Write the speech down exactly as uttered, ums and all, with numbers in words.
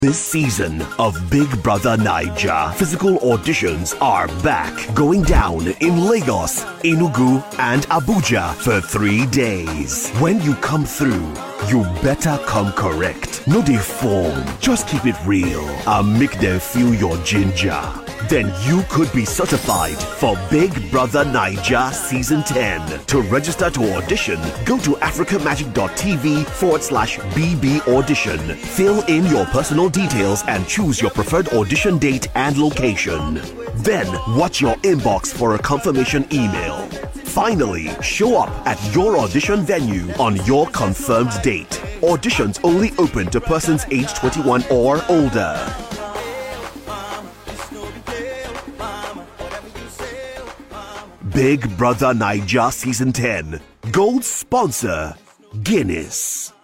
This season of Big Brother Naija, physical auditions are back, going down in Lagos, Enugu, and Abuja for three days. When you come through, you better come correct. No dey form, just keep it real and make them feel your ginger. Then you could be certified for Big Brother Naija Season ten. To register to audition, go to africamagic.tv forward slash BB audition. Fill in your personal details and choose your preferred audition date and location. Then watch your inbox for a confirmation email. Finally, show up at your audition venue on your confirmed date. Auditions only open to persons aged twenty-one or older. Big Brother Naija Season ten. Gold sponsor, Guinness.